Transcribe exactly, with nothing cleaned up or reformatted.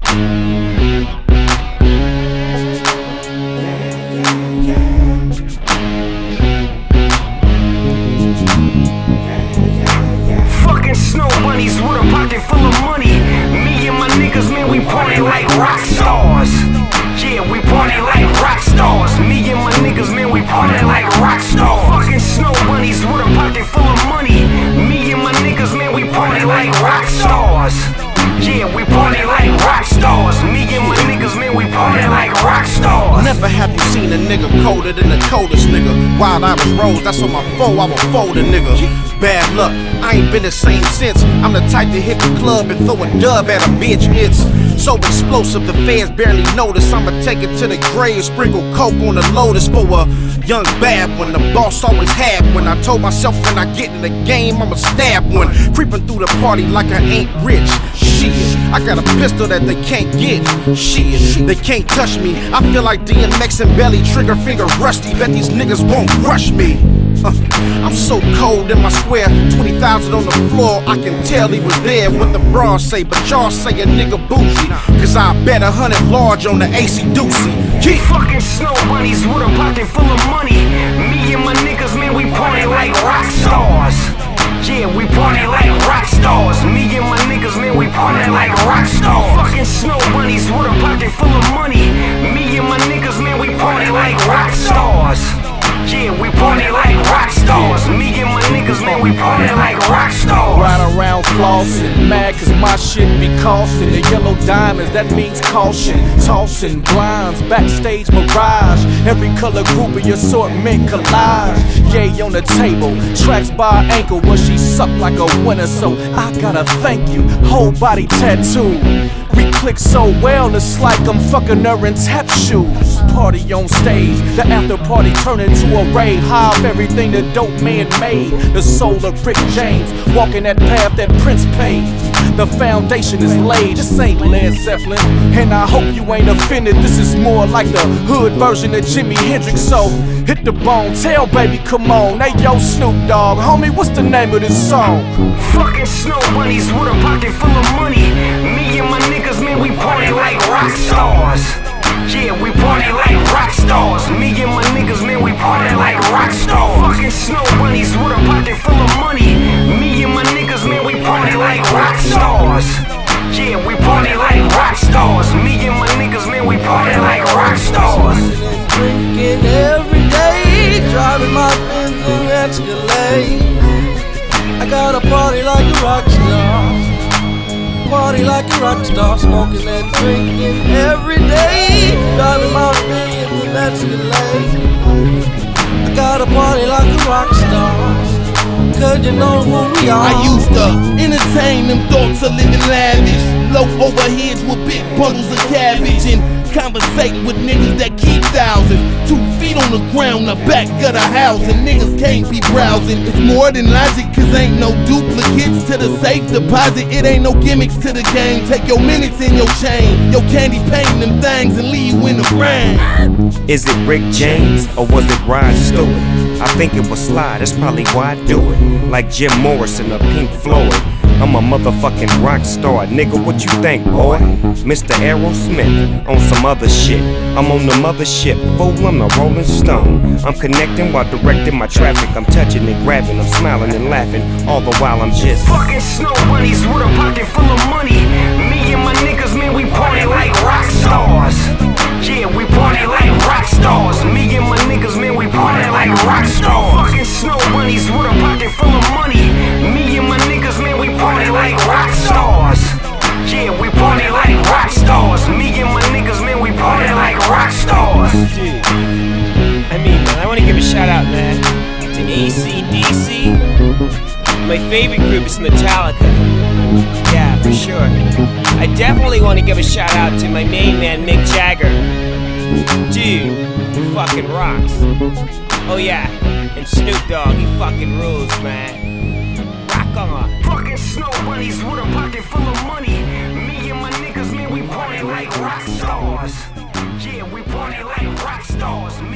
Fucking snow bunnies with a pocket full of money. Me and my niggas, man, we party like rock stars. Yeah, we party like rock stars. Me and my niggas, man, we party like rock stars. Fucking snow bunnies with a pocket full of money. Me and my niggas, man, we party like rock stars. Yeah, we party like rock stars. Me and my niggas, man, we party like rock stars. Never have you seen a nigga colder than the coldest nigga. Wild Irish Rose, that's on my foe, I will fold a nigga. Bad luck, I ain't been the same since. I'm the type to hit the club and throw a dub at a bitch. It's so explosive, the fans barely notice. I'ma take it to the grave, sprinkle coke on the lotus for a young bad one. The boss always had one. I told myself when I get in the game, I'ma stab one. Creeping through the party like I ain't rich. Shit, I got a pistol that they can't get. Shit, they can't touch me. I feel like D M X and Belly, trigger finger rusty. Bet these niggas won't rush me. Uh, I'm so cold in my square. Twenty thousand on the floor, I can tell he was there. What the bras say, but y'all say a nigga bougie. Cause I bet a hundred large on the A C Doozy. Yeah. Fucking snow bunnies with a pocket full of money. Me and my niggas, man, we party like rock stars. Yeah, we party like rock stars. Me and my niggas, man, we party like rock stars. Fucking snow bunnies with a pocket full of money. Me and my niggas, man, we party like rock stars. Yeah, we party like rock stars. Me and my niggas, man, we party like rock stars. Ride around flossing, mad cause my shit be costing. The yellow diamonds, that means caution. Tossing blinds, backstage mirage. Every color group of your assortment collage. Yay on the table, tracks by ankle, but she sucked like a winner. So I gotta thank you, whole body tattoo. We click so well, it's like I'm fucking her in tap shoes. Party on stage, the after party turn into a rave. Hive everything the dope man made. The soul of Rick James, walking that path that Prince paved. The foundation is laid, this ain't Led Zeppelin. And I hope you ain't offended, this is more like the hood version of Jimi Hendrix. So hit the bone, tell baby come on. Hey yo Snoop Dogg, homie, what's the name of this song? Fucking snow bunnies with a pocket full of money. Me and my niggas, man, we party like rock stars. Yeah, we party like rock stars. Me and my niggas, man, we party like rock stars. Fucking snow bunnies with a pocket full of money. Me and my niggas, man, we party like rock stars. Yeah, we party like rock stars. Me and my niggas, man, we party like rock stars. Drinking every day, driving my Benz in Escalade. I gotta party like a rock star. Party like a rock star, smoking and drinking every day. Driving my Benz in Escalade. I gotta party like a rock star. Cause you know who we are. I used to entertain them thoughts of living lavish. Low overheads with big bundles of cabbage. And conversating with niggas that keep thousands. Two feet on the ground, the back of the house. And niggas can't be browsing. It's more than logic, cause ain't no duplicates to the safe deposit. It ain't no gimmicks to the game. Take your minutes in your chain. Your candy painting them things and leave you in the rain. Is it Rick James or was it Rod Stewart? I think it was Sly, that's probably why I do it. Like Jim Morrison or Pink Floyd. I'm a motherfucking rock star, nigga, what you think, boy? Mister Aerosmith, on some other shit. I'm on the mothership, fool, I'm the Rolling Stone. I'm connecting while directing my traffic. I'm touching and grabbing, I'm smiling and laughing. All the while I'm just fucking snow bunnies with a pocket full of money. Me and my niggas, man, we party like rock stars. Yeah, we party like rock stars. Me and my niggas, man, we party like rock stars. Fucking snow bunnies with a pocket full of money. Me and my niggas, man, we party like rock stars. Yeah, we party like rock stars. Me and my niggas, man, we party like rock stars. Dude, I mean, man, I want to give a shout out, man, to A C D C. My favorite group is Metallica. Yeah, for sure. I definitely want to give a shout out to my main man, Mick Jagger. Dude, he fucking rocks. Oh yeah, and Snoop Dogg, he fucking rules, man. Rock on. Fucking snow bunnies with a pocket full of money. Me and my niggas, man, we party like rock stars. Yeah, we party like rock stars.